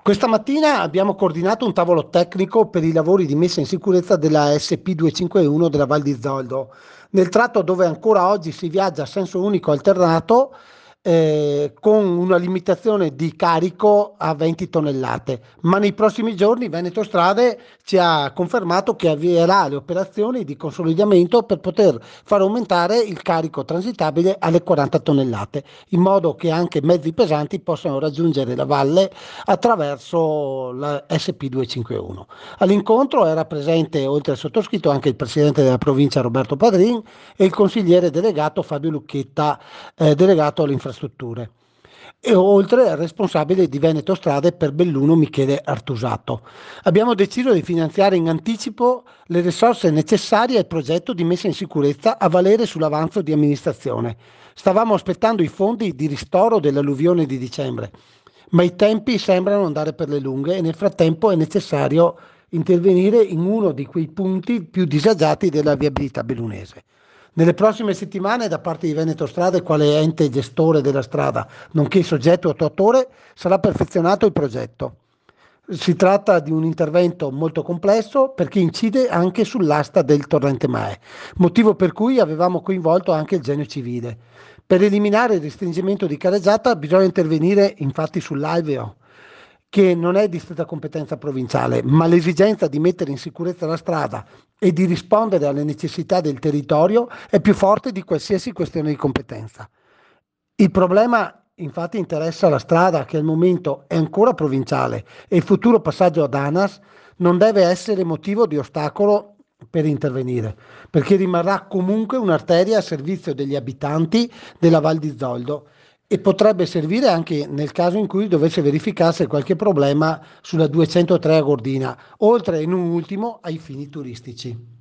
Questa mattina abbiamo coordinato un tavolo tecnico per i lavori di messa in sicurezza della SP251 della Val di Zoldo. Nel tratto dove ancora oggi si viaggia a senso unico alternato, con una limitazione di carico a 20 tonnellate, ma nei prossimi giorni Veneto Strade ci ha confermato che avvierà le operazioni di consolidamento per poter far aumentare il carico transitabile alle 40 tonnellate, in modo che anche mezzi pesanti possano raggiungere la valle attraverso la SP251. All'incontro era presente, oltre al sottoscritto, anche il presidente della provincia Roberto Padrin e il consigliere delegato Fabio Lucchetta, delegato alle infrastrutture, e oltre al responsabile di Veneto Strade per Belluno Michele Artusato. Abbiamo deciso di finanziare in anticipo le risorse necessarie al progetto di messa in sicurezza a valere sull'avanzo di amministrazione. Stavamo aspettando i fondi di ristoro dell'alluvione di dicembre, ma i tempi sembrano andare per le lunghe e nel frattempo è necessario intervenire in uno di quei punti più disagiati della viabilità bellunese. Nelle prossime settimane, da parte di Veneto Strade, quale ente gestore della strada, nonché soggetto attuatore, sarà perfezionato il progetto. Si tratta di un intervento molto complesso perché incide anche sull'asta del torrente Mae, motivo per cui avevamo coinvolto anche il Genio Civile. Per eliminare il restringimento di carreggiata bisogna intervenire infatti sull'alveo, che non è di stretta competenza provinciale, ma l'esigenza di mettere in sicurezza la strada e di rispondere alle necessità del territorio è più forte di qualsiasi questione di competenza. Il problema infatti interessa la strada, che al momento è ancora provinciale, e il futuro passaggio ad ANAS non deve essere motivo di ostacolo per intervenire, perché rimarrà comunque un'arteria a servizio degli abitanti della Val di Zoldo e potrebbe servire anche nel caso in cui dovesse verificarsi qualche problema sulla 203 a Gordina, oltre in un ultimo ai fini turistici.